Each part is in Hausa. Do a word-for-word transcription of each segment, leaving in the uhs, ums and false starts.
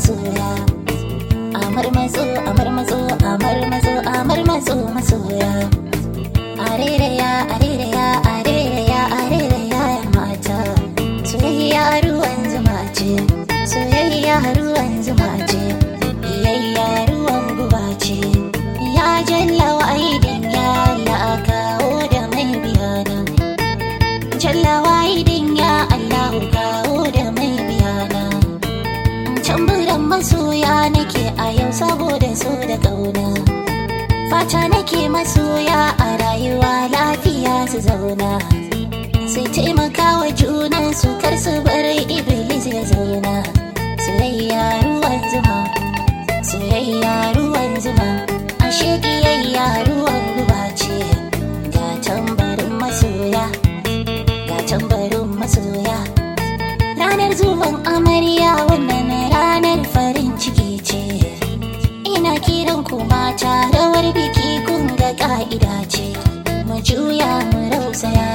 masoya. Amar maso, amar maso, amar maso, amar maso masoya. Arereya, arereya, arereya, arereya ya mata. Soyayya ruwan zuma ce, soyayya ruwan zuma ce, biyayya ruwan guba ce. Ya jalla wa'idin ya Allah kawo da mai biyana. Jalla wa'idin ya Allah kawo da mai biyana. Tamburan masoya nake a yau saboda so da ƙauna. Fata nake masoya a rayuwa lafiya su zauna. Sai taimaka wa junan su kar su bar iblis ya zauna. Soyayya ruwan zuma, soyayya ruwan zuma, ashe kiyayya ruwan guba ce. Ga tambarin masoya, ga tambarin masoya. Ranar zuwan amarya wannan ranar farin ciki ce. Ina kiran ku mata rawar biki kun ga ka'ida ce. Mu juya mu rausaya,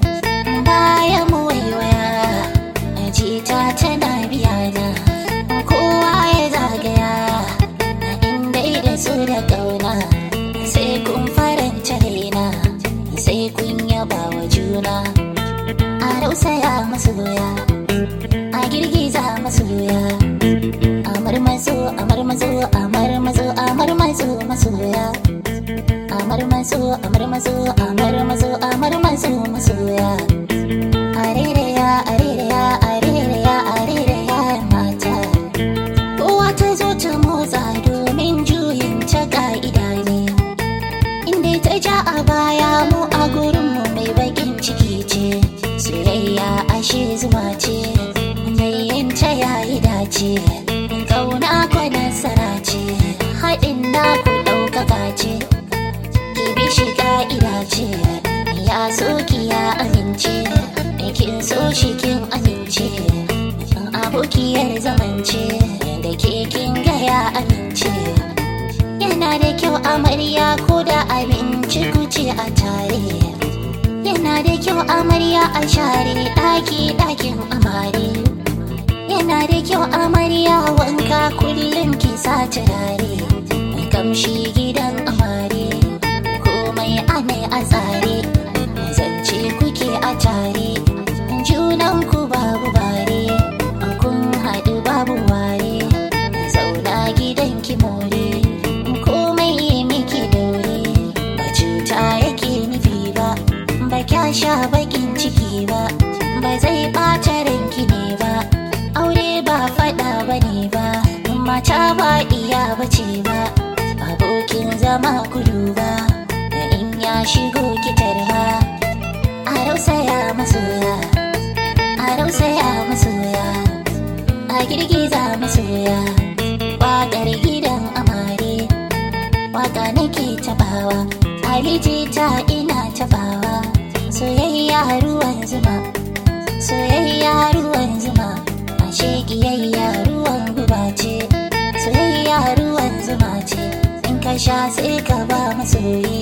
baya mu waiwaya, ajita tana biyana. Kowa ya zagaya, inda da su da ƙauna. Sai kun faranta raina, sai kun yaba wa juna. A rausaya masoya, a girgiza masoya. Amar maso, amar maso, amar maso, amar maso masoya. Amar maso, amar maso, amar maso, amar maso masoya. Arereya, arereya, arereya, arereya mata. Kowa ta zo ta motsa domin juyin ta ka'ida ne. Inda ta ja a baya mu a gurinmu mai bakin ciki ce. Soyayya ashe zuma ce, yayin ta yayi dace. Ƙauna kwa nasara ce, haɗin naku ɗaukaka ce. Ki bi shi ka'ida ce, ya so ki ya amince. Kin so shi kin amince, abokiyar zamance da ke kin ga ya amince. Yana da kyau amarya ko da abinci kuce a tare. Yana da kyau amarya a share ɗaki ɗakin amare. Yana da kyau amarya wanka kullum ki sa turare. Kamshi gidan amare, komai ane a tsare. Zance kuke a tare, junanku babu bare. Kun haɗu babu ware, zauna gidan ki more. Komai miki daure, ba cuta yake nufi ba. Ba kya sha bakin ciki ba, ba zai ɓata ranki ne ba. Aure ba faɗa bane ba, mata ba iya bace ba. Abokin zama kudu ba, da in ya shigo ki tarha. A rausaya masoya, a rausaya masoya, a girgiza masoya. Waƙar gidan amare, waƙa nake tabawa, alijita ina tabawa. Soyayya ruwan zuma, soyayya ruwan zuma, ashe kiyayya ruwan guba ce. Soyayya ruwan zuma ce, in ka sha sai ka ba masoyi.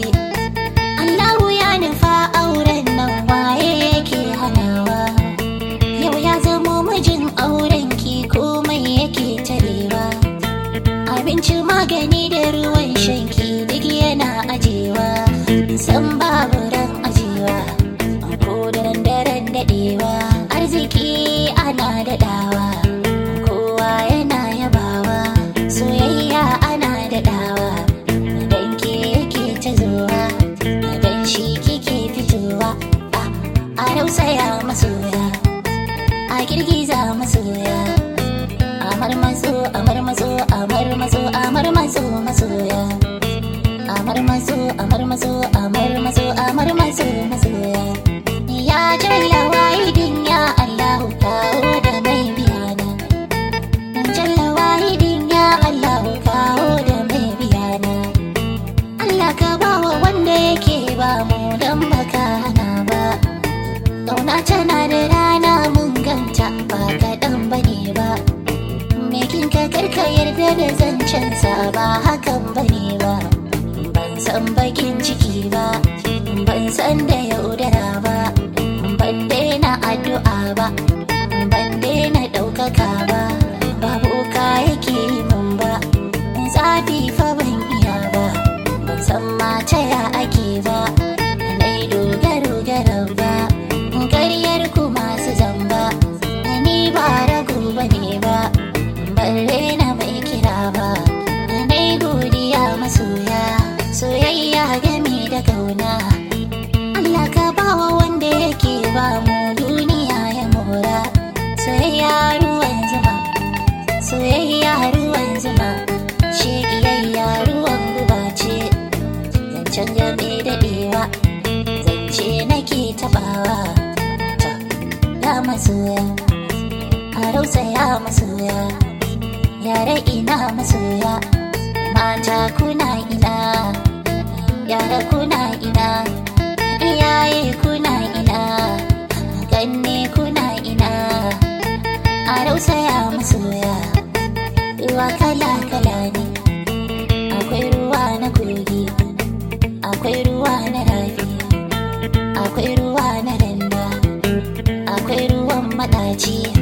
Allahu ya nufa auren nan waye yake hanawa. Yau ya zamo mijin auren ki komai yake tarewa. Abinci magani da ruwan shanki duk yana ajewa. San babu ran ajewa, ko daren daren daɗewa. Arziki ana daɗawa, kowa yana yabawa. Soyayya ana daɗawa, dan ke yake ta zuwa, dan shi kike fitowa. A rausaya masoya, a girgiza masoya. Amar maso, amar maso, amar maso, amar maso masoya. Amar maso, amar maso, amar maso, amar maso masoya. Ya jalla wa'idin ya Allah kawo da mai biyana. Jalla wa'idin ya Allah kawo da mai biyana. Allah ka bawa wanda yake ba mu dan baka hana ba. Ƙauna tana da rana mun ganta ba kaɗan bane ba. Mekin ka karka yarda da zancensa ba hakan bane ba. Ban san bakin ciki ba, ban san da yaudara ba. Ban daina addu'a ba, ban daina ɗaukaka ba. Babu ka yake soyayya ruwan zuma shi kiyayya ruwan guba ce zancen game daɗewa zance nake tabawa ta ya masoya a rausaya masoya yare ina masoya mata kuna ina yara kuna ina iyaye kuna ina ganne kuna ina a rausaya masoya ruwa kala kala ne akwai ruwa na kogi akwai ruwa na rafi akwai ruwa na randa akwai ruwan madaci